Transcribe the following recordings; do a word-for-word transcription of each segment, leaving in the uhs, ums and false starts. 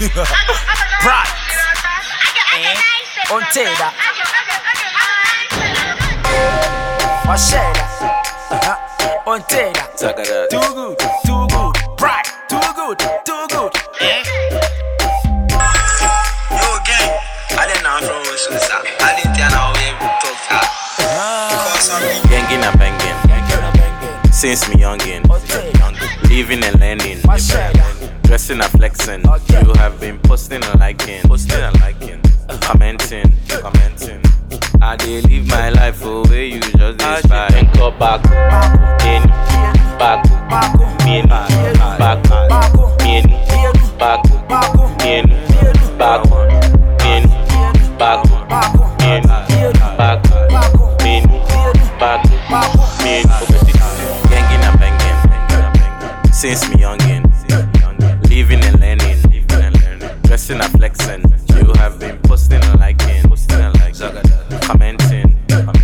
Pride. On Teda. Washeda. On Teda. Too good, too good. Pride. Too good, too good. Eh? Yo, gang. I didn't know from which was that. I didn't know we talk fast. Because I'm Gangin' and bangin'. Since me youngin'. Living and learning. Dressing and flexing. You have been posting and liking. Posting and liking. Commenting. Commenting. I did live my life for where you just despise. Then go back. In. Back. In. Back. In. Back. In. Back. In. Back. In. Back. In. Back. In. Gangin' and bangin'. Since me youngin'. Living and learning. Dressing and flexing. You have been posting and liking. Posting and liking. Commenting.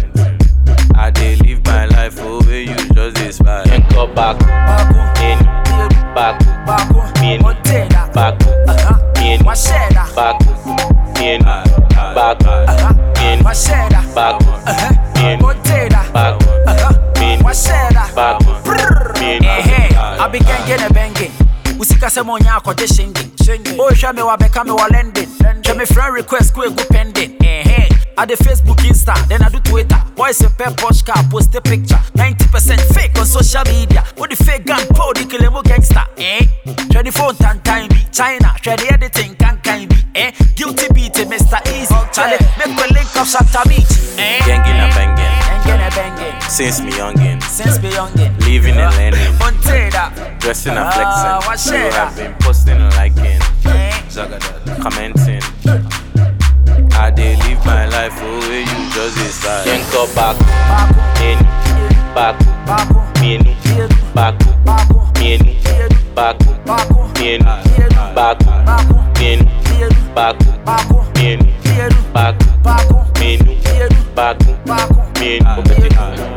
I did live my life for where you just despise. Then go back. In. Back. In. Back. In. Back. In. Back. In. Back. In. Back. In. Back. In. Hey, I began getting banging. Usika se monya akode shinging. Oh, show me wa beka me wa lending. Show me friend request go go pending. Eh hey, I the Facebook, Insta, then I do Twitter. Boys a pep post car post a picture. ninety percent fake on social media. What the fake gun po the kilemo gangster. Eh? Show the phone tan time be China. Show the editing can can be. Eh? Guilty beat Mister Easy. Charlie, make a link up Shatta Beach. Eh? Gangin' and bangin'. Gangin' and bangin'. Since me youngin'. Since me youngin'. Living and learning. On Teda. Dressing and flexing. You Washeda. have been posting and liking. Eh? Commenting. I did live my life for where you just despise. Then go back. In. Back. In. Back. In. Back. In. Back. In. Back. In. Back. In. Back. In.